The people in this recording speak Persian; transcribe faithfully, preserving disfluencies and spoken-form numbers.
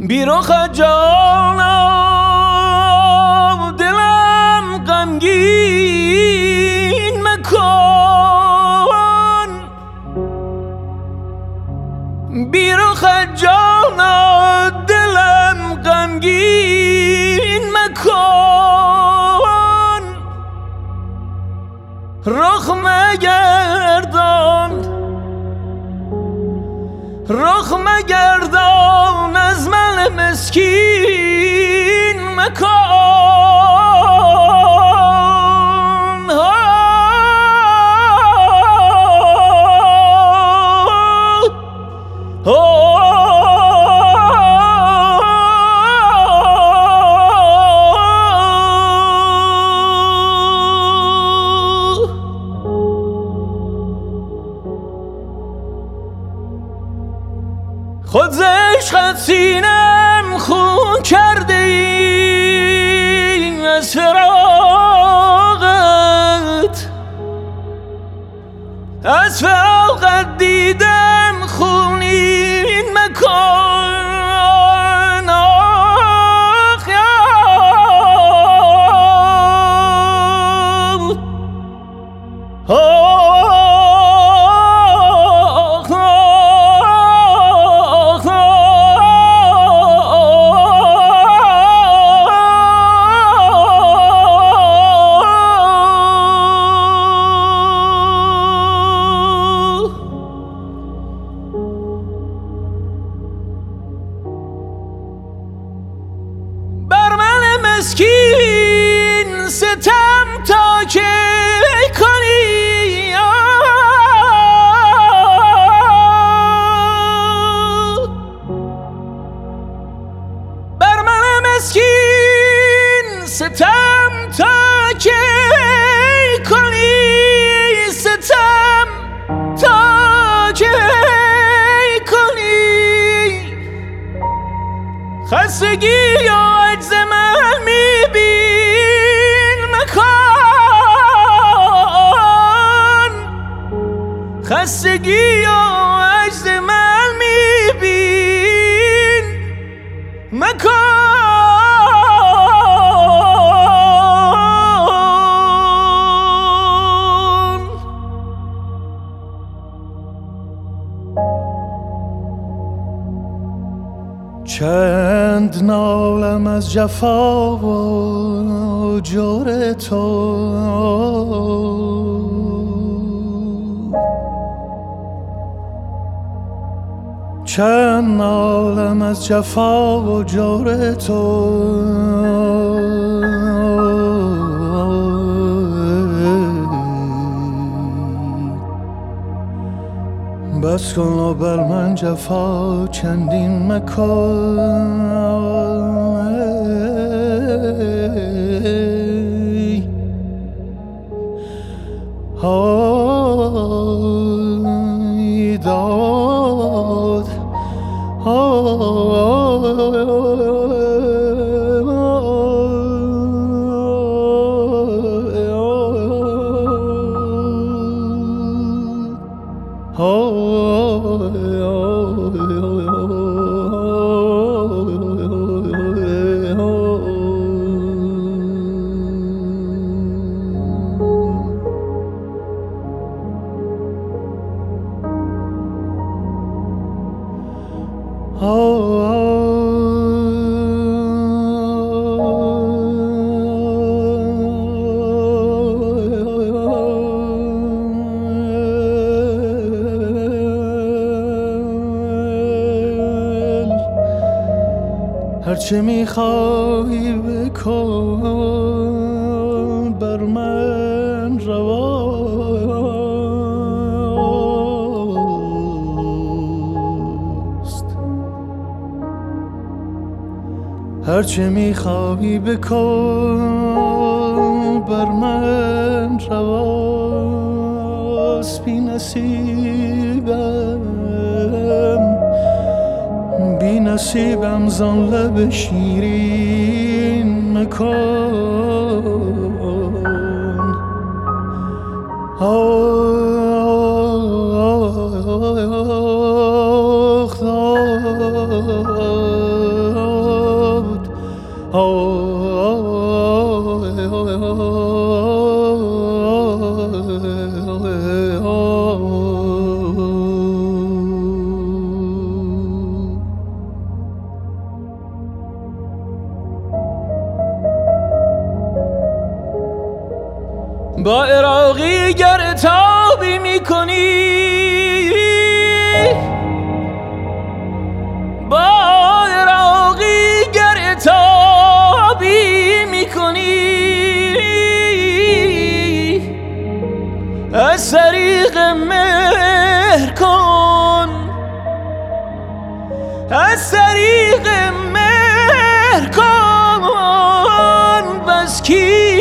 بیرخ جانم دلم غمگین مکن، بیرخ جانم دلم غمگین مکن، رخ مگردان رخ مگردان از من مسکین مکن. خود ز عشقت سینم خون کرده ای، از فراقت از فراقت دیدم خونین مکن. آخ یا مسکین ستم تا که کنی، بر من مسکین ستم تا که کنی، ستم تا که کنی، خستگی یا عجز من خستگی و عجز من میبین مکن. چند نالم از جفا و جور تو، چند نالم از جفا و جور تو، بس کن و بر من جفا چندین مکن. ای داد هرچه میخوای بکن بر من رواست، هرچه میخوای بکن بر من رواست. بی نصیبم بی نصیبم زان لب شیرین مکن. آخ آخ با عراقی گر تابی میکنی، با عراقی گر تابی میکنی، از طریق مهر کن، از طریق مهر کن، بس کی